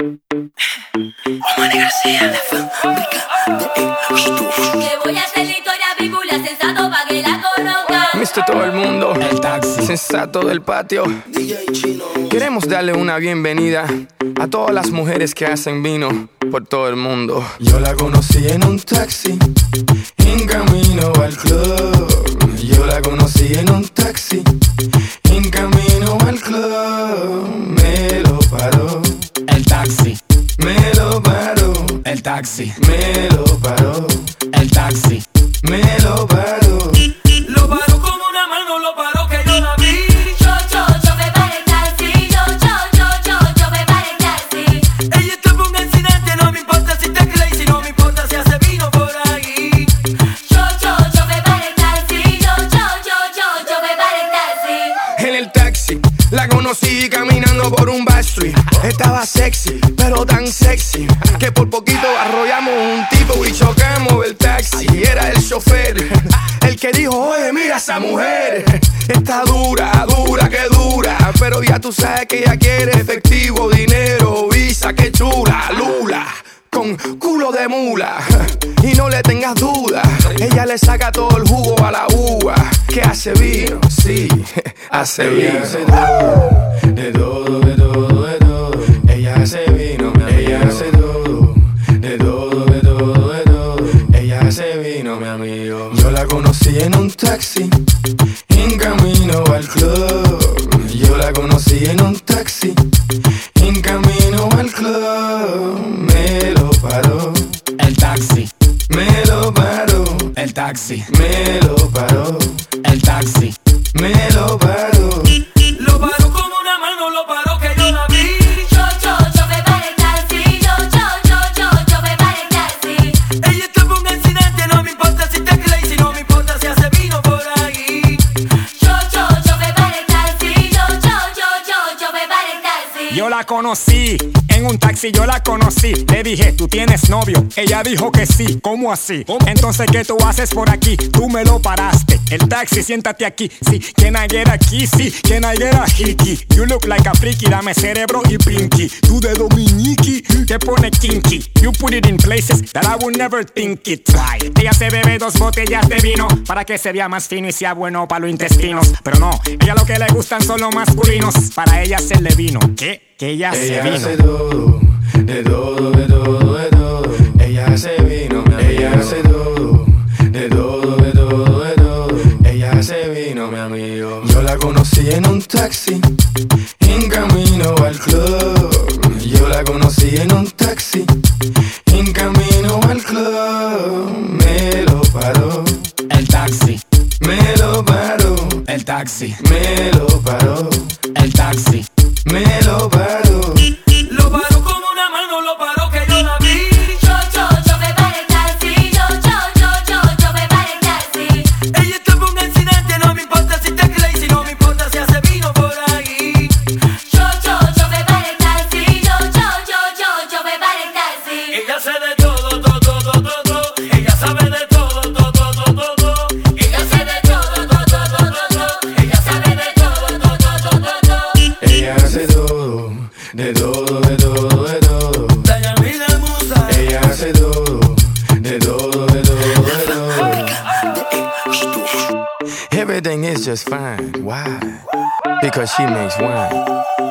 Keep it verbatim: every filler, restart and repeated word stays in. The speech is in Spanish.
Manny García, la fábrica de estudios. Le voy a hacer la historia bíblia sensato pa' que la conozcan. Mister Todo el mundo, el taxi sensato del patio. D J Chino. Queremos darle una bienvenida a todas las mujeres que hacen vino por todo el mundo. Yo la conocí en un taxi, en camino al club. Yo la conocí en un taxi, en camino al club. Me lo paró, el taxi, me lo paró, el taxi, me lo paró, el taxi, me lo paró. Lo paró como una mano, lo paró que yo la vi. Yo, yo, yo me paré el taxi. Yo, yo, yo, yo, yo me paré el taxi. Ella tuvo un accidente, no me importa si te crazy, no me importa si hace vino por ahí. Yo, yo, yo me paré el taxi. Yo, yo, yo, yo, yo me paré el taxi. En el taxi la conocí caminando por un backstreet. Estaba sexy, pero tan sexy que por poquito arrollamos un tipo y chocamos el taxi. Era el chofer el que dijo: oye, mira esa mujer, está dura, dura, que dura. Pero ya tú sabes que ella quiere efectivo, dinero, visa, que chula, lula, con culo de mula. Y no le tengas duda, ella le saca todo el jugo a la uva. Que hace vino, sí, hace Ella vino. hace todo, de todo, de todo, de todo. Ella hace vino, mi amigo. Ella hace todo, de todo, de todo, de todo. Ella hace vino, mi amigo. Yo la conocí en un taxi, en camino al club. Yo la conocí en un taxi, en camino al club. Me lo paró, el taxi, me lo paró, el taxi, me lo paró, el taxi, me lo paró. Lo paró como una mano, lo paró que yo la vi. Yo, yo, yo me paré el taxi. Yo, yo, yo, yo, yo me paré el taxi. Ella tuvo un accidente, no me importa si te crazy, no me importa si hace vino por ahí. Yo, yo, yo me paré el taxi. Yo, yo, yo, yo, yo me paré el taxi. Yo la conocí en un taxi, yo la conocí. Le dije, ¿tú tienes novio? Ella dijo que sí. ¿Cómo así? Entonces, ¿qué tú haces por aquí? Tú me lo paraste. El taxi, siéntate aquí. Sí, can I get a kissy? Can I get a hickey? You look like a freaky, dame cerebro y pinky. Tú de dominiki, te pone kinky. You put it in places that I would never think it. Right. Ella se bebe dos botellas de vino para que se vea más fino y sea bueno para los intestinos. Pero no, ella lo que le gustan son los masculinos. Para ella hacerle vino. ¿Qué? Que ella hace Ella vino. hace todo, de todo, de todo, de todo. Ella hace vino, mi amigo. Ella hace todo, de todo, de todo, de todo. Ella hace vino, mi amigo. Yo la conocí en un taxi, en camino al club. Yo la conocí en un taxi, en camino al club. Me lo paró, El taxi, me lo paró, el taxi, me lo paró, el taxi, me lo paró. Lo paró como una mano, lo paró que yo la vi. Yo, yo, yo me paré el taxi. Yo, yo, yo, yo, yo me paré el taxi. Ella tuvo un accidente, no me importa si te crazy, no me importa si hace vino por ahí. Yo, yo, yo me paré el taxi. Yo, yo, yo, yo, yo me paré el taxi. Ella hace de todo, todo, todo, todo, todo. Ella sabe de todo, todo, todo, todo, todo. Ella hace de todo, todo, todo, todo. Ella sabe de todo, todo, todo, todo. Ella hace todo, de todo, de todo, de todo. Dayamila Musa. Ella hace todo, de todo, de todo, de todo. Everything is just fine. Why? Because she makes wine.